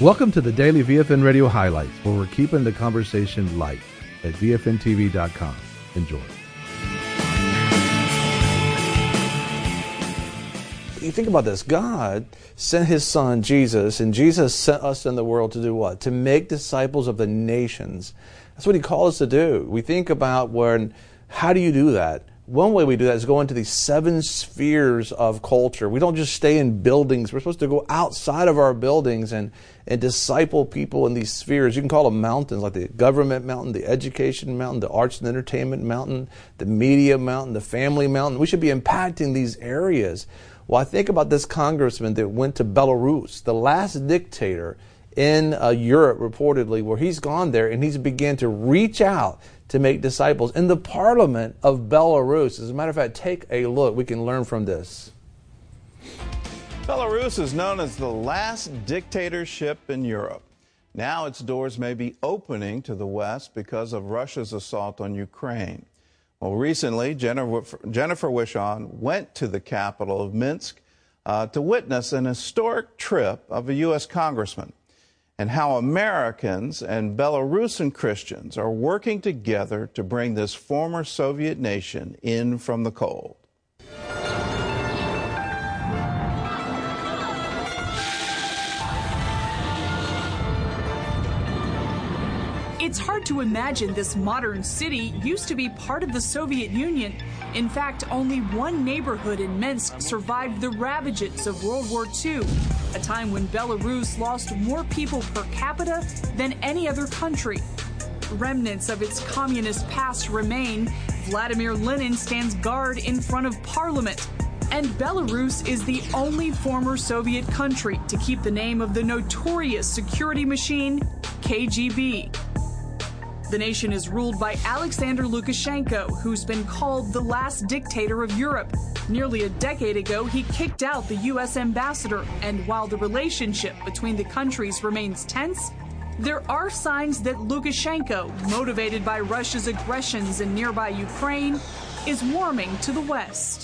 Welcome to the Daily VFN Radio Highlights, where we're keeping the conversation light at VFNTV.com. Enjoy. You think about this. God sent his son, Jesus, and Jesus sent us in the world to do what? To make disciples of the nations. That's what he called us to do. We think about how do you do that? One way we do that is go into these 7 spheres of culture. We don't just stay in buildings. We're supposed to go outside of our buildings and disciple people in these spheres. You can call them mountains, like the government mountain, the education mountain, the arts and entertainment mountain, the media mountain, the family mountain. We should be impacting these areas. Well, I think about this congressman that went to Belarus, the last dictator in Europe, reportedly, where he's gone there and he's began to reach out to make disciples in the parliament of Belarus. As a matter of fact, take a look. We can learn from this. Belarus is known as the last dictatorship in Europe. Now its doors may be opening to the West because of Russia's assault on Ukraine. Well, recently, Jennifer Wishon went to the capital of Minsk to witness an historic trip of a U.S. congressman, and how Americans and Belarusian Christians are working together to bring this former Soviet nation in from the cold. It's hard to imagine this modern city used to be part of the Soviet Union. In fact, only one neighborhood in Minsk survived the ravages of World War II, a time when Belarus lost more people per capita than any other country. Remnants of its communist past remain. Vladimir Lenin stands guard in front of Parliament. And Belarus is the only former Soviet country to keep the name of the notorious security machine, KGB. The nation is ruled by Alexander Lukashenko, who's been called the last dictator of Europe. Nearly a decade ago, he kicked out the U.S. ambassador, and while the relationship between the countries remains tense, there are signs that Lukashenko, motivated by Russia's aggressions in nearby Ukraine, is warming to the West.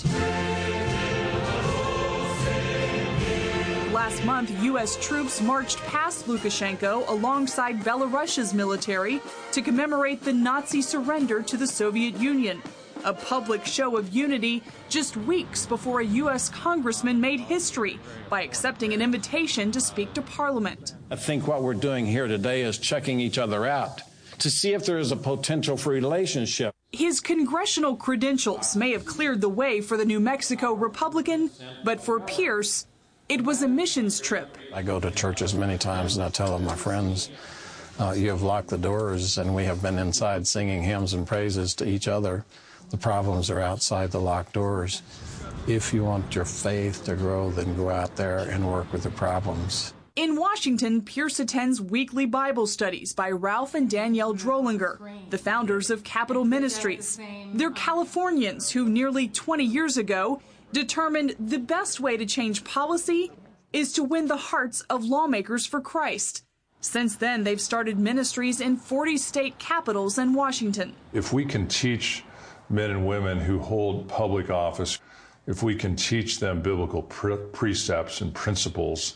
Last month, U.S. troops marched past Lukashenko alongside Belarus's military to commemorate the Nazi surrender to the Soviet Union, a public show of unity just weeks before a U.S. congressman made history by accepting an invitation to speak to Parliament. I think what we're doing here today is checking each other out to see if there is a potential for relationship. His congressional credentials may have cleared the way for the New Mexico Republican, but for Pierce, it was a missions trip. I go to churches many times and I tell my friends, you have locked the doors and we have been inside singing hymns and praises to each other. The problems are outside the locked doors. If you want your faith to grow, then go out there and work with the problems. In Washington, Pierce attends weekly Bible studies by Ralph and Danielle Drollinger, the founders of Capital Ministries. They're Californians who nearly 20 years ago determined the best way to change policy is to win the hearts of lawmakers for Christ. Since then, they've started ministries in 40 state capitals and Washington. If we can teach men and women who hold public office, if we can teach them biblical precepts and principles,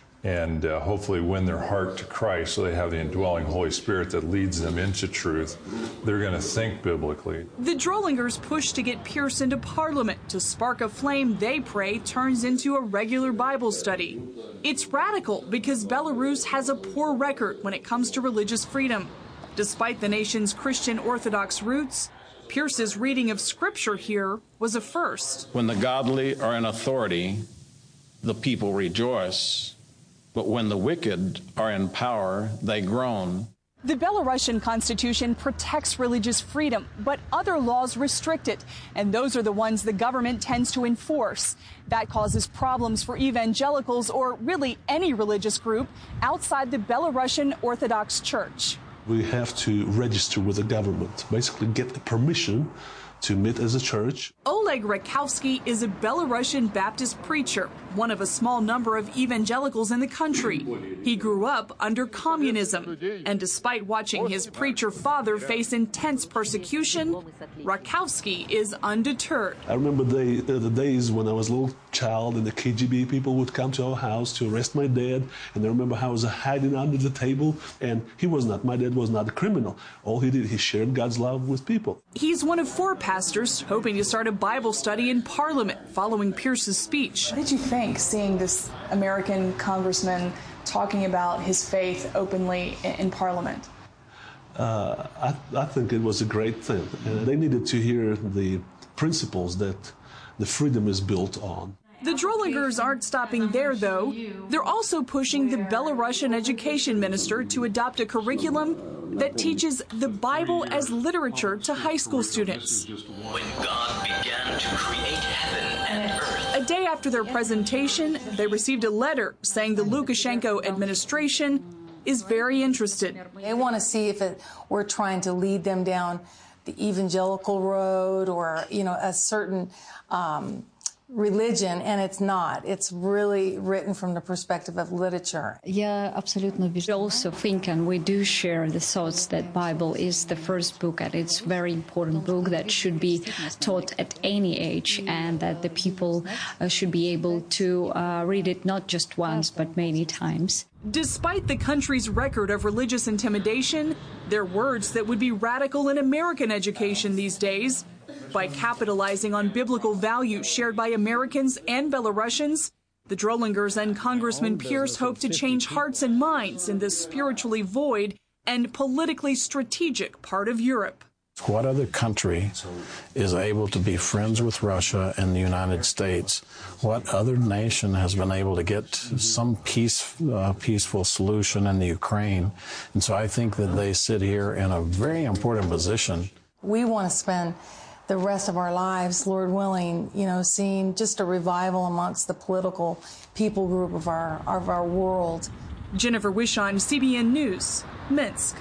and hopefully win their heart to Christ so they have the indwelling Holy Spirit that leads them into truth, they're going to think biblically. The Drollingers push to get Pierce into Parliament to spark a flame they pray turns into a regular Bible study. It's radical because Belarus has a poor record when it comes to religious freedom. Despite the nation's Christian Orthodox roots, Pierce's reading of Scripture here was a first. When the godly are in authority, the people rejoice. But when the wicked are in power, they groan. The Belarusian constitution protects religious freedom, but other laws restrict it, and those are the ones the government tends to enforce. That causes problems for evangelicals, or really any religious group, outside the Belarusian Orthodox Church. We have to register with the government, basically get the permission to meet as a church. Oleg Rakowski is a Belarusian Baptist preacher one of a small number of evangelicals in the country. He grew up under communism, and despite watching his preacher father face intense persecution, Rakowski is undeterred. I remember the days when I was a little child and the KGB people would come to our house to arrest my dad, and I remember how I was hiding under the table, and my dad was not a criminal. All he did, he shared God's love with people. He's one of 4 pastors hoping to start a Bible study in Parliament following Pierce's speech. What did you think seeing this American congressman talking about his faith openly in Parliament? I think it was a great thing. And they needed to hear the principles that the freedom is built on. The Drollingers aren't stopping there, though. They're also pushing the Belarusian education minister to adopt a curriculum that teaches the Bible as literature to high school students. When God began to create heaven and earth. A day after their presentation, they received a letter saying the Lukashenko administration is very interested. They want to see if we're trying to lead them down the evangelical road or, a certain religion, and it's not. It's really written from the perspective of literature. I also think, and we do share the thoughts, that Bible is the first book, and it's a very important book that should be taught at any age, and that the people should be able to read it not just once, but many times. Despite the country's record of religious intimidation, they're words that would be radical in American education these days. By capitalizing on biblical values shared by Americans and Belarusians, the Drollingers and Congressman Pierce hope to change hearts and minds in this spiritually void and politically strategic part of Europe. What other country is able to be friends with Russia and the United States? What other nation has been able to get some peaceful solution in the Ukraine? And so I think that they sit here in a very important position. We want to spend the rest of our lives, Lord willing, seeing just a revival amongst the political people group of our world. Jennifer Wishon, CBN News, Minsk.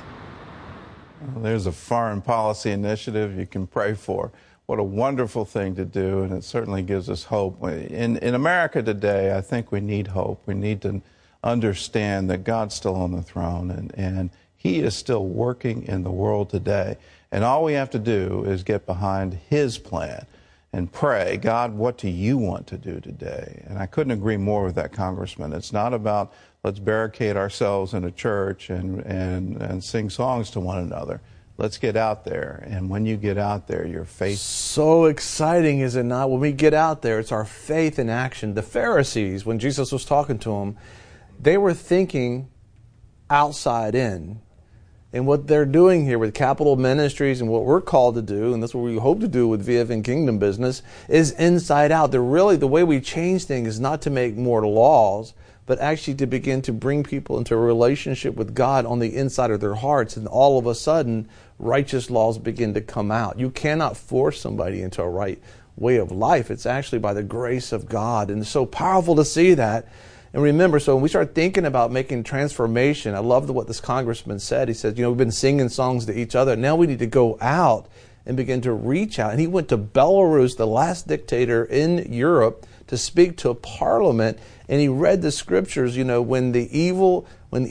Well, there's a foreign policy initiative you can pray for. What a wonderful thing to do, and it certainly gives us hope. In America today, I think we need hope. We need to understand that God's still on the throne, and He is still working in the world today. And all we have to do is get behind His plan and pray, God, what do you want to do today? And I couldn't agree more with that congressman. It's not about let's barricade ourselves in a church and sing songs to one another. Let's get out there. And when you get out there, your faith. So exciting, is it not? When we get out there, it's our faith in action. The Pharisees, when Jesus was talking to them, they were thinking outside in. And what they're doing here with Capital Ministries and what we're called to do, and that's what we hope to do with VFN Kingdom Business, is inside out. The way we change things is not to make more laws, but actually to begin to bring people into a relationship with God on the inside of their hearts. And all of a sudden, righteous laws begin to come out. You cannot force somebody into a right way of life. It's actually by the grace of God. And it's so powerful to see that. And remember, so when we start thinking about making transformation, I love what this congressman said. He said, we've been singing songs to each other. Now we need to go out and begin to reach out. And he went to Belarus, the last dictator in Europe, to speak to a parliament. And he read the scriptures, when evil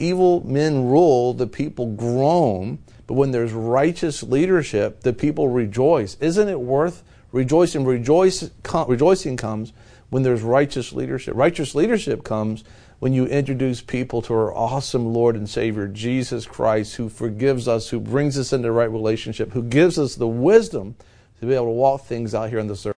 men rule, the people groan. But when there's righteous leadership, the people rejoice. Isn't it worth rejoicing? Rejoicing comes when there's righteous leadership. Righteous leadership comes when you introduce people to our awesome Lord and Savior, Jesus Christ, who forgives us, who brings us into right relationship, who gives us the wisdom to be able to walk things out here on this earth.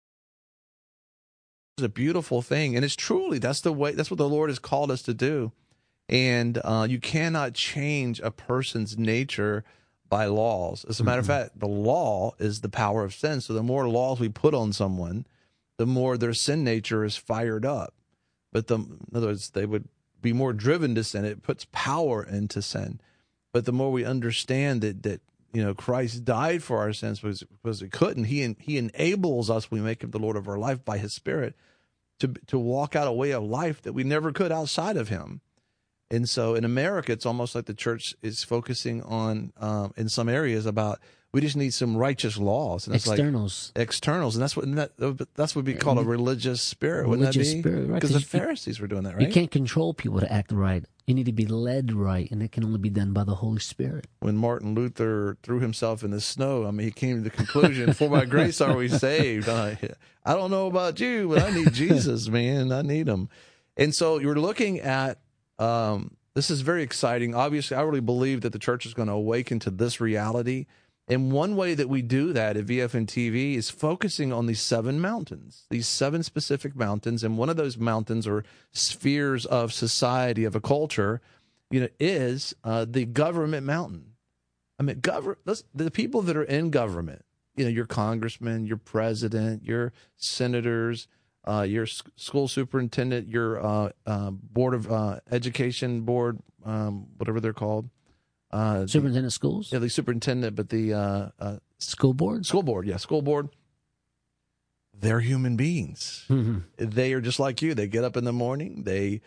It's a beautiful thing, and it's truly, that's what the Lord has called us to do. And you cannot change a person's nature by laws. As a matter of fact, the law is the power of sin. So the more laws we put on someone, the more their sin nature is fired up. But in other words, they would be more driven to sin. It puts power into sin. But the more we understand that Christ died for our sins because he couldn't, he enables us, when we make him the Lord of our life by his Spirit, to walk out a way of life that we never could outside of him. And so in America, it's almost like the church is focusing on, in some areas, about We just need some righteous laws. And it's externals. Externals. And that's what we call a religious spirit, wouldn't that be? Spirit, right? Because the Pharisees were doing that, right? You can't control people to act right. You need to be led right, and it can only be done by the Holy Spirit. When Martin Luther threw himself in the snow, I mean, he came to the conclusion, for by grace are we saved. I don't know about you, but I need Jesus, man. I need him. And so you're looking at, this is very exciting. Obviously, I really believe that the church is going to awaken to this reality. And one way that we do that at VFN TV is focusing on these 7 mountains, these 7 specific mountains. And one of those mountains or spheres of society, of a culture, is the government mountain. I mean, the people that are in government, your congressman, your president, your senators, your school superintendent, your board of education board, whatever they're called. Superintendent of schools? Yeah, the superintendent, but the school board? School board, yeah, school board. They're human beings. Mm-hmm. They are just like you. They get up in the morning, they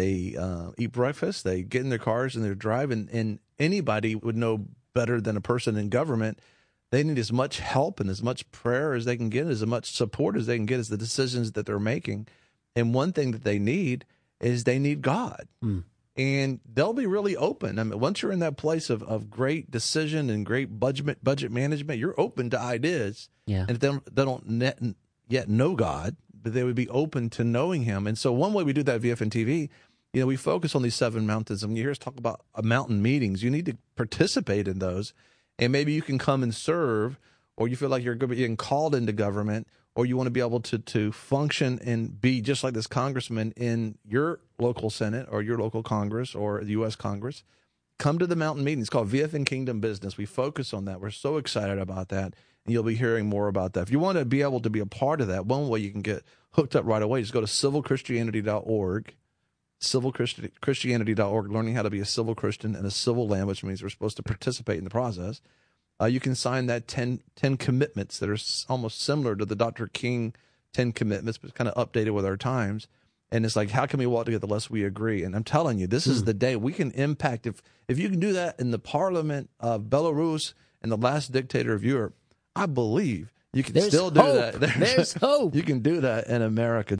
eat breakfast, they get in their cars and they're driving. And anybody would know better than a person in government. They need as much help and as much prayer as they can get, as much support as they can get as the decisions that they're making. And one thing that they need is they need God. Mm. And they'll be really open. I mean, once you're in that place of great decision and great budget management, you're open to ideas. Yeah. And they don't yet know God, but they would be open to knowing him. And so one way we do that at VFN TV, we focus on these 7 mountains. And when you hear us talk about mountain meetings, you need to participate in those. And maybe you can come and serve, or you feel like you're getting called into government, or you want to be able to function and be just like this congressman in your local Senate or your local Congress or the U.S. Congress. Come to the mountain meeting. It's called VFN Kingdom Business. We focus on that. We're so excited about that, and you'll be hearing more about that. If you want to be able to be a part of that, one way you can get hooked up right away is go to civilchristianity.org, civilchristianity.org, learning how to be a civil Christian in a civil land, which means we're supposed to participate in the process. You can sign that 10 commitments that are almost similar to the Dr. King 10 commitments, but kind of updated with our times. And it's like, how can we walk together lest we agree? And I'm telling you, this is the day we can impact. If you can do that in the parliament of Belarus and the last dictator of Europe, I believe you can still do that. There's hope. You can do that in America.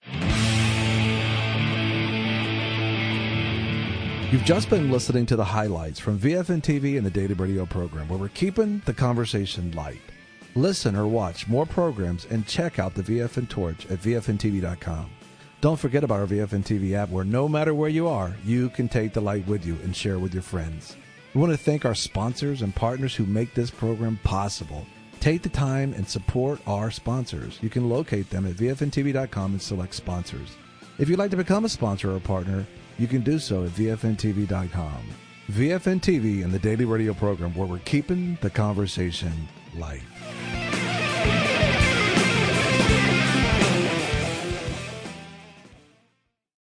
You've just been listening to the highlights from VFN TV and the Daily Radio program, where we're keeping the conversation light. Listen or watch more programs and check out the VFN Torch at VFNTV.com. Don't forget about our VFN TV app, where no matter where you are, you can take the light with you and share with your friends. We want to thank our sponsors and partners who make this program possible. Take the time and support our sponsors. You can locate them at VFNTV.com and select sponsors. If you'd like to become a sponsor or a partner, you can do so at VFNTV.com. VFN TV and the Daily Radio program, where we're keeping the conversation light.